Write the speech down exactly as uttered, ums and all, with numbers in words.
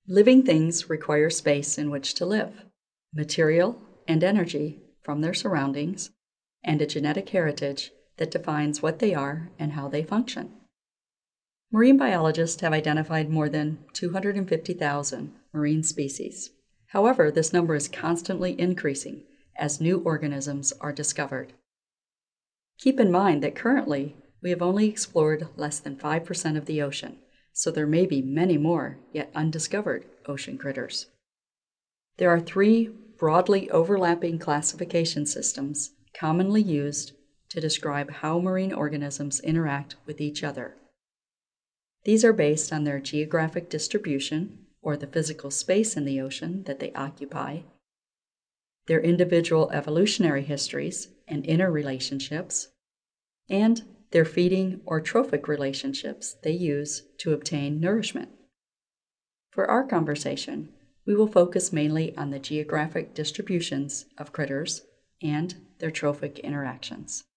Living things require space in which to live, material and energy from their surroundings, and a genetic heritage that defines what they are and how they function. Marine biologists have identified more than two hundred fifty thousand marine species. However, this number is constantly increasing as new organisms are discovered. Keep in mind that currently we have only explored less than five percent of the ocean, so there may be many more yet undiscovered ocean critters. There are three broadly overlapping classification systems commonly used to describe how marine organisms interact with each other. These are based on their geographic distribution, or the physical space in the ocean that they occupy, their individual evolutionary histories and interrelationships, and their feeding or trophic relationships they use to obtain nourishment. For our conversation, we will focus mainly on the geographic distributions of critters and their trophic interactions.